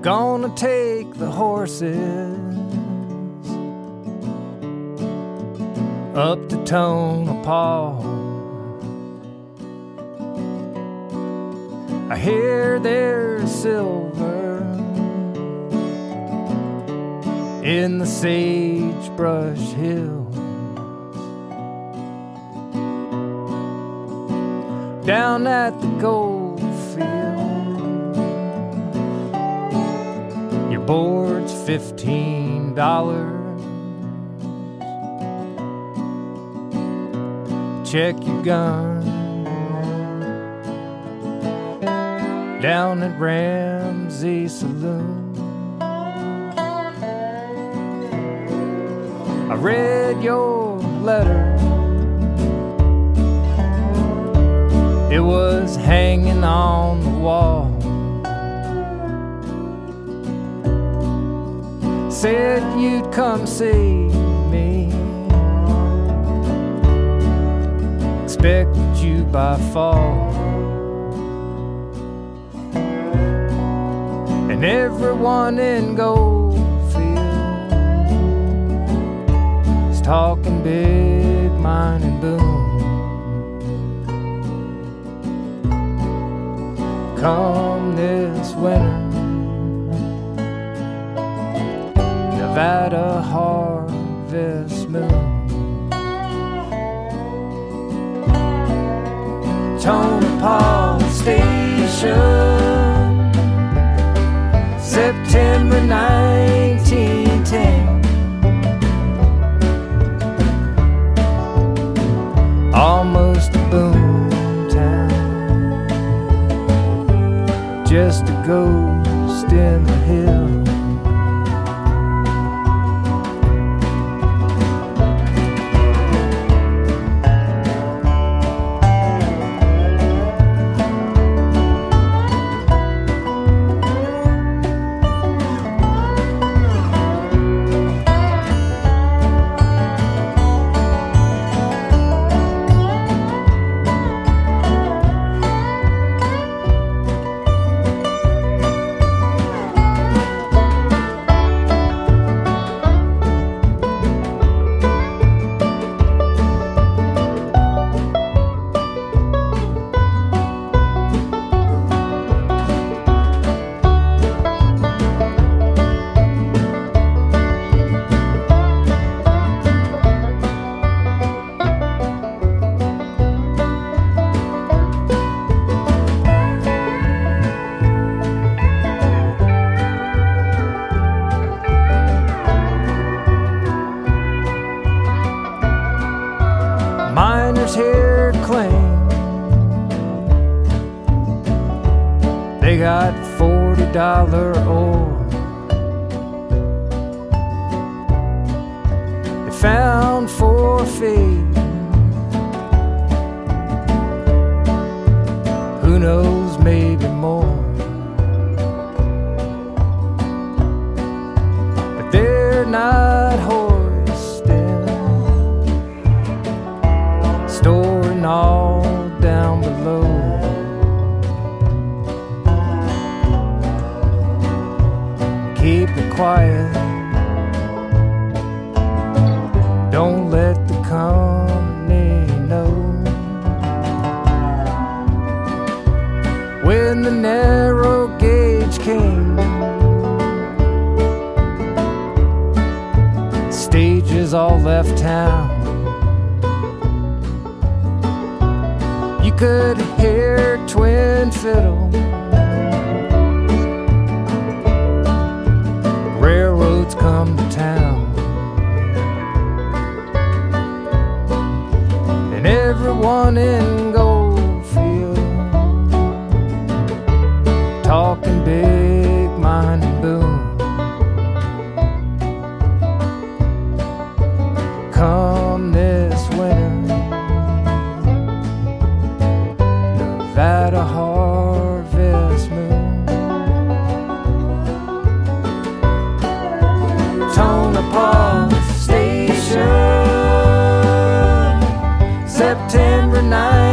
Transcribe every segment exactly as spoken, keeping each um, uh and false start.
Gonna take the horses up to Tonopah. I hear there's silver in the sagebrush hills. Down at the gold field, your board's fifteen dollars. Check your gun down at Ramsey Saloon. I read your letter, it was hanging on the wall. Said you'd come see me, expected you by fall. And everyone in Goldfield is talking big mine and boom. Come this winter, Nevada harvest moon. Tonopah Station, September nineteen ten. Almost a boom town, just a ghost in the hill. Miners here claim they got forty dollar ore. They found four feet, who knows, maybe more. But they're not hoisting, storing all down below. Keep it quiet, don't let the company know. When the narrow gauge came, stages all left town. You could hear twin fiddle, railroads come to town, and everyone in Goldfield talking big mine and boom. Come this winter, Nevada harvest moon. Tonopah Station, September ninth.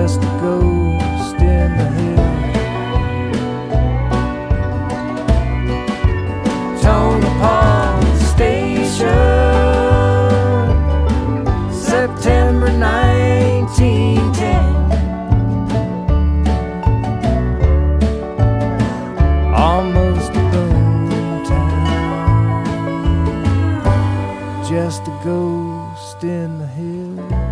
just a ghost in the hills. Tonopah Station, September nineteen ten. Almost a boom town, just a ghost in the hills.